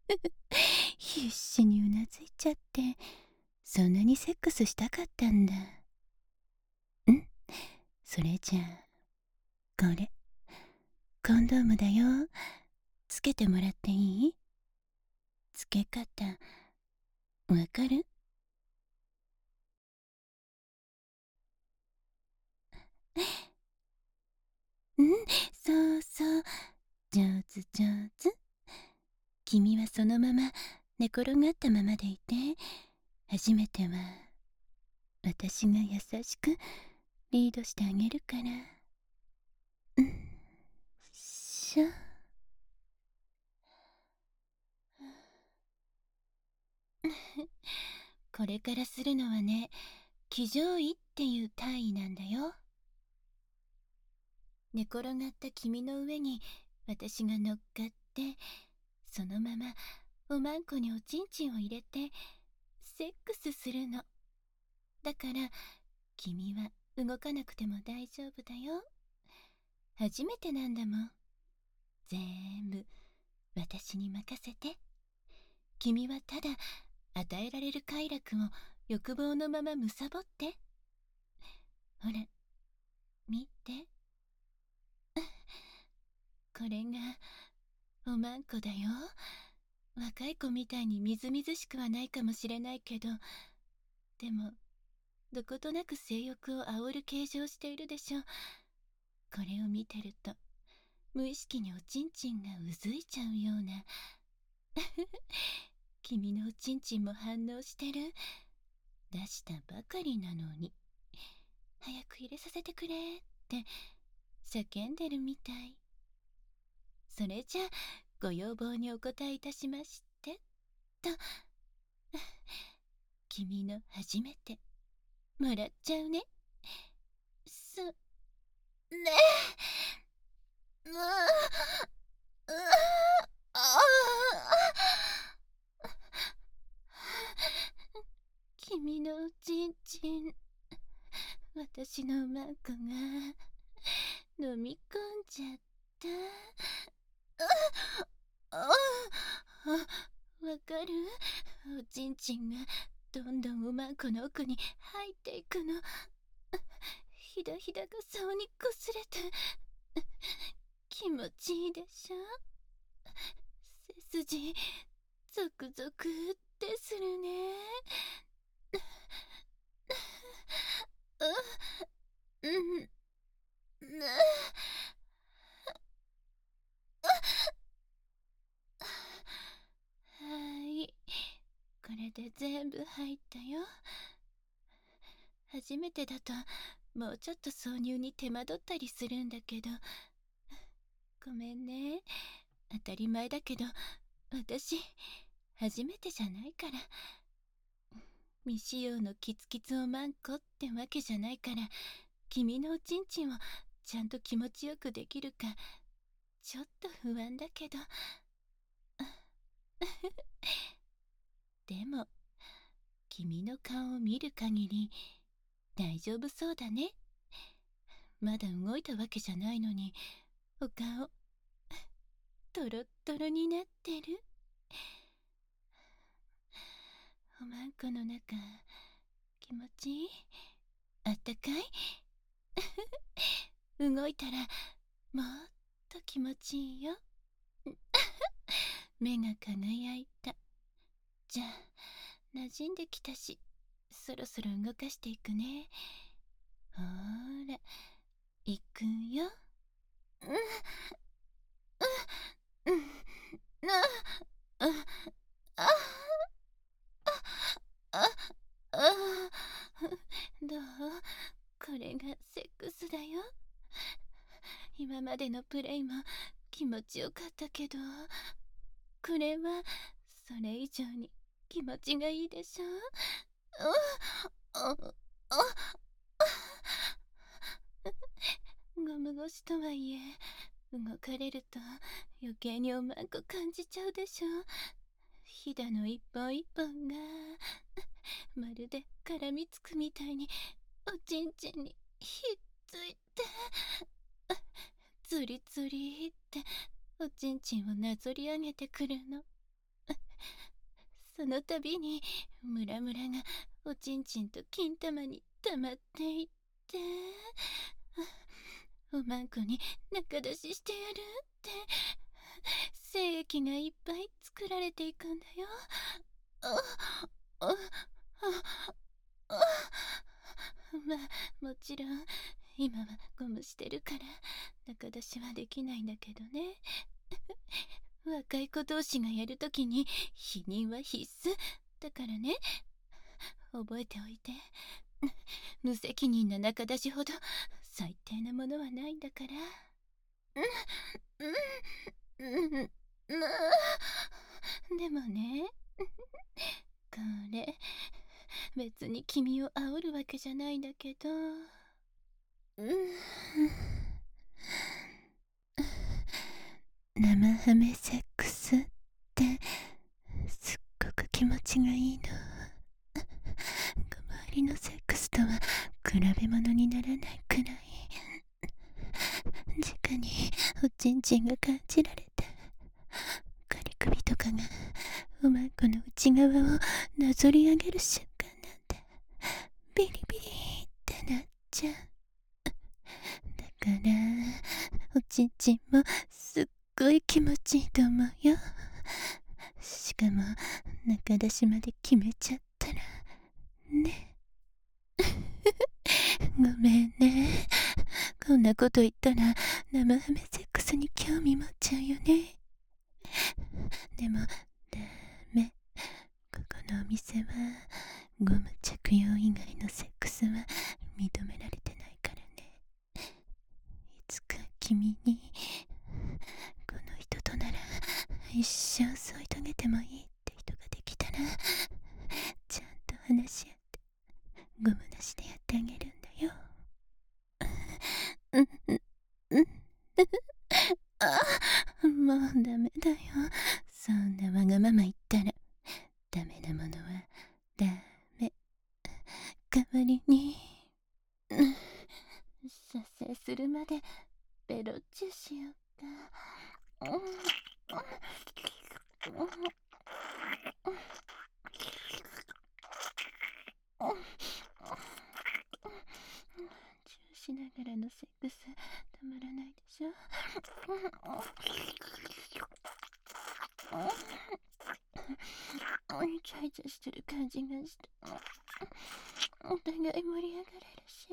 必死にうなずいちゃって、そんなにセックスしたかったんだ。それじゃあ、これ、コンドームだよ。つけてもらっていい？つけ方、わかる？うん、そうそう。上手上手。君はそのまま寝転がったままでいて、初めては私が優しくリードしてあげるから。うん、しょ。これからするのはね、騎乗位っていう体位なんだよ。寝転がった君の上に私が乗っかって、そのままおまんこにおちんちんを入れてセックスするの。だから君は動かなくても大丈夫だよ。初めてなんだもん。全部私に任せて。君はただ与えられる快楽を欲望のまま貪って。ほら見て、これがおまんこだよ。若い子みたいにみずみずしくはないかもしれないけど、でもどことなく性欲を煽る形状しているでしょ。これを見てると無意識におちんちんがうずいちゃうような。君のおちんちんも反応してる。出したばかりなのに早く入れさせてくれって叫んでるみたい。それじゃご要望にお答えいたしましてと。君の初めてもらっちゃうね。ねえ、あ君のおちんちん、私のマンコが飲み込んじゃった。わかる？おちんちんがどんどんおまんこの奥に入っていくの。ひだひだがそうにこすれて気持ちいいでしょ。背筋ゾクゾクってするね。うん、はい、これで全部入ったよ。初めてだともうちょっと挿入に手間取ったりするんだけど、ごめんね。当たり前だけど私初めてじゃないから。未使用のキツキツおまんこってわけじゃないから、君のおちんちんをちゃんと気持ちよくできるかちょっと不安だけど。でも君の顔を見る限り大丈夫そうだね。まだ動いたわけじゃないのにお顔トロットロになってる。おまんこの中気持ちいい？あったかい？動いたらもっと気持ちいいよ。目が輝いた。じゃあ馴染んできたし、そろそろ動かしていくね。ほーら、いくよ。うん、うん、うん、あ、あ、あ、あ、どう？これがセックスだよ。今までのプレイも気持ちよかったけど、これはそれ以上に気持ちがいいでしょ。あ、あ、あ、ゴム越しとはいえ動かれると余計におまんこ感じちゃうでしょ。ひだの一本一本がまるで絡みつくみたいにおちんちんにひっついて、ズリズリっておちんちんをなぞり上げてくるの。 その度にムラムラがおちんちんと金玉に溜まっていって、おまんこに仲出ししてやるって精液がいっぱい作られていくんだよ。まあもちろん今はゴムしてるから仲出しはできないんだけどね。若い子同士がやるときに否認は必須だからね。覚えておいて。無責任な仲出しほど最低なものはないんだから。でもね、これ別に君を煽るわけじゃないんだけど、生ハメセックスってすっごく気持ちがいいの。周りのセックスとは比べ物にならないくらい直におちんちんが感じられて、ガリ首とかがおまんこの内側をなぞり上げる瞬間なんてビリビリってなっちゃう。だからおちんちんもすっごい気持ちいいと思うよ。しかも仲出しまで決めちゃったらね。ごめんね。こんなこと言ったら生ハメセックスに興味持っちゃうよね。でもダメ。ここのお店はゴム着用以外のセックスは認められてないからね。いつか君にこの人となら一生添い遂げてもいいって人ができたら、ちゃんと話し合ってゴムなしでやってあげるんだよ。もうダメだよ。そんなわがまま言ったらダメなものはダメ。代わりに射精するまでベロッチュしようか。チューしながらのセックスたまらないでしょ。イチャイチャしてる感じがしてお互い盛り上がれるし、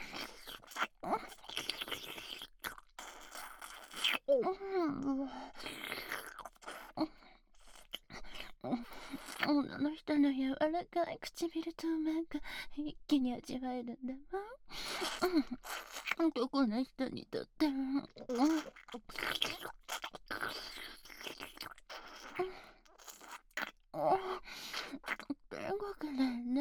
女の人の柔らかい唇となんか一気に味わえるんだもん。男の人にとって天国だよね。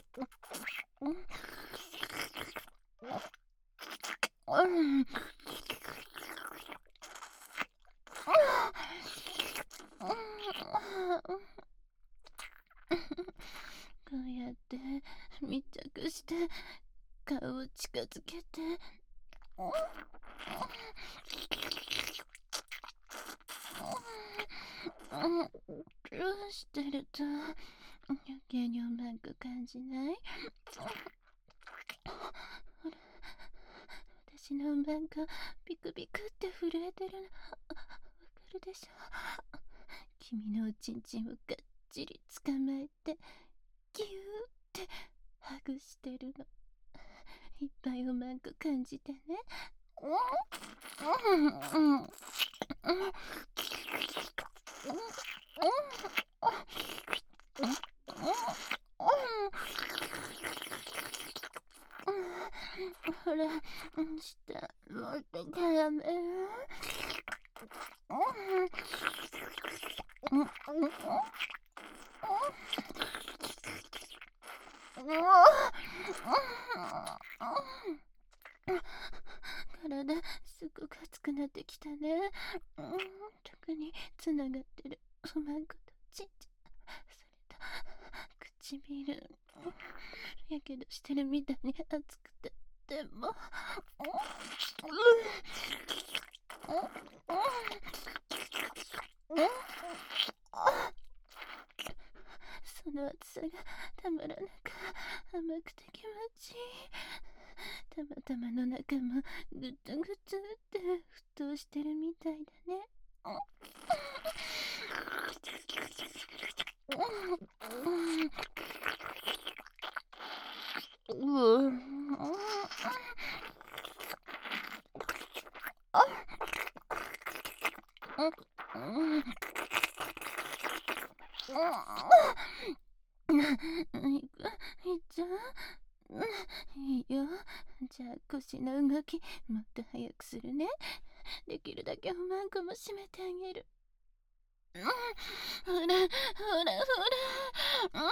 こうやって密着して顔を近づけてチューしてると余計にうまく感じない？ほら、私のうんばんがピクピクって震えてるのわかるでしょ。君のおちんちんをがっちり捕まえてギューってハグしてるの。いっぱいおまんこ感じてね。ほら、下もっと絡める。体すごく熱くなってきたね。特につながってるおまんことちんちん、それと唇、やけどしてるみたいに熱くて、でもその暑さがたまらなく甘くて気持ちいい。たまたまの中もぐつぐつって沸騰してるみたいだね。いっちゃん、いいよ。じゃあ腰の動きもっと早くするね。できるだけおまんこも締めてあげる。ほらほらほら。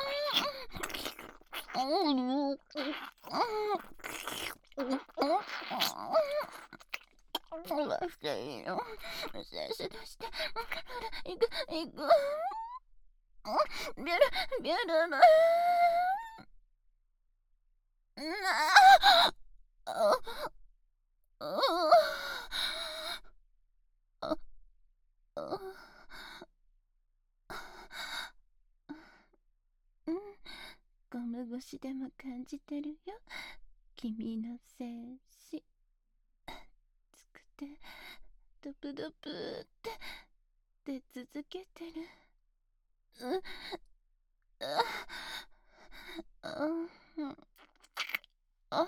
どうしていいの？先生出して。ほら、行く行く。ビュルビュルル。あああうん、ゴム越しでも感じてるよ。君の精子。つくて、ドプドプって出続けてる。あ、あ、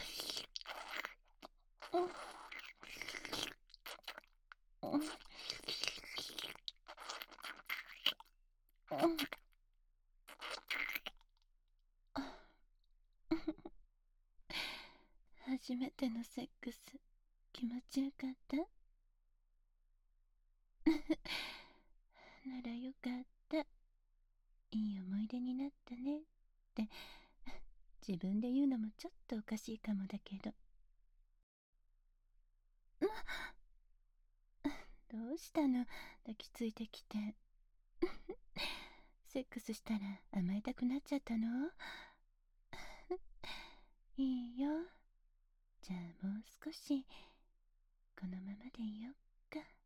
初めてのセックス気持ちよかった？ならよかった。いい思い出になったねって自分で言うのもちょっとおかしいかもだけど。どうしたの？抱きついてきて。セックスしたら甘えたくなっちゃったの？いいよ。じゃあもう少しこのままでいよっか。